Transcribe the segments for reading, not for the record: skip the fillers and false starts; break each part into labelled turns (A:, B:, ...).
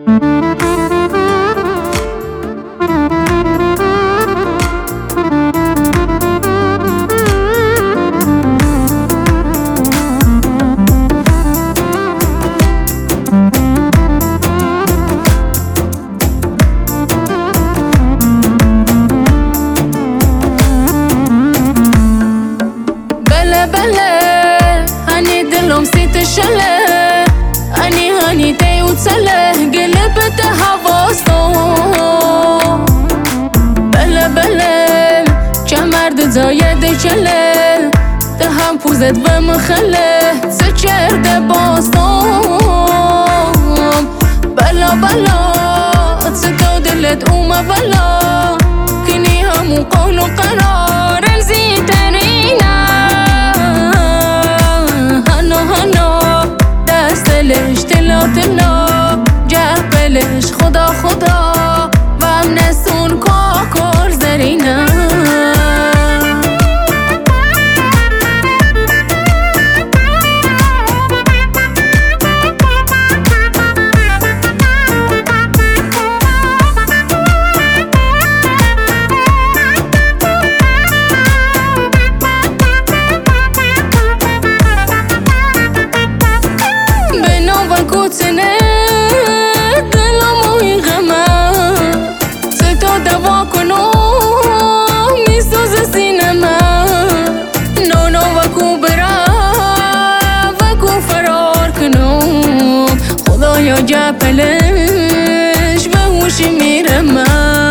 A: هني دلهم سيت الشله هني تي وتسله قلبت هواستو بله كمرد زايد شله تهم پوزت و مخله سچر دباستم بلا تصدو دلت اوما بلا كني همو قول و قرار زيترينا دستلش تلا جبلش خدا و هم نسون کاکر زرینه کوتنه دلمو این غمه ستو دوا کنو میسوز سینما نونو وکو برا وکو فرار کنو خدایا جبلش به هوشی میرم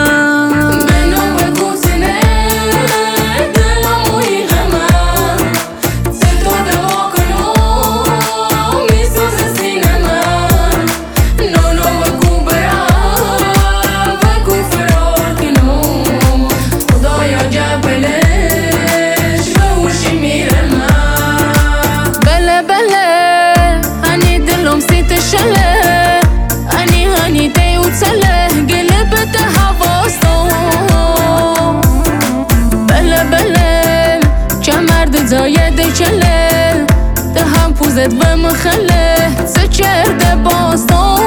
A: شله هني تي وتسله قلبت هواستو بله كمرد زايد شله تهم پوزت و مخله سچر دباستو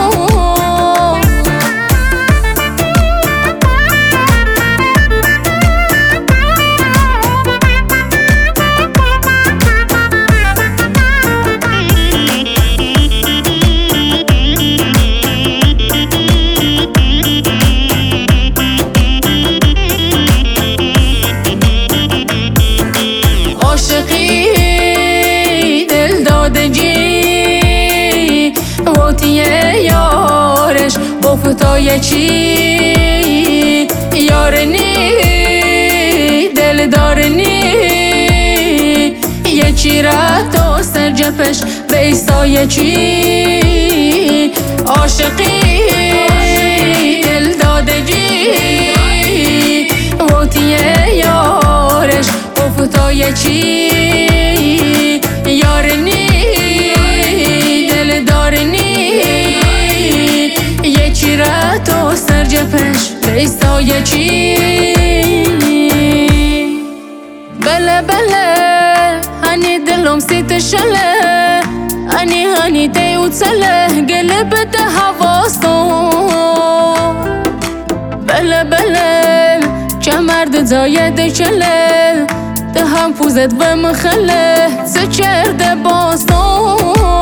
A: یارش با فتای چی یارنی دلدارنی یه چی رد و سر جپش به ایستای چی عاشقی دلدادگی وطی یارش با فتای چی یارنی تو سر جپش بیستای چی بله هنی دلهم سیت شله هنی تی و تسله قلبت هواستو بله کمرد زاید شله تهم پوزت و مخله سچر دباستم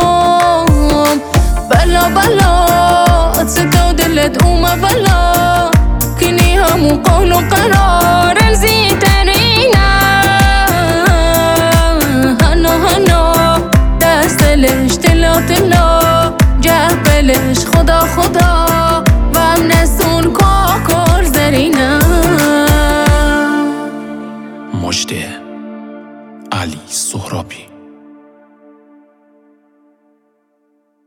A: بلا تصدو دلت اوما بلا كني همو قول و قرار زيترينا هنو دستلش تلا جبلش خدا و هم نسون کاکر زرینه
B: مجد علی سهرابی.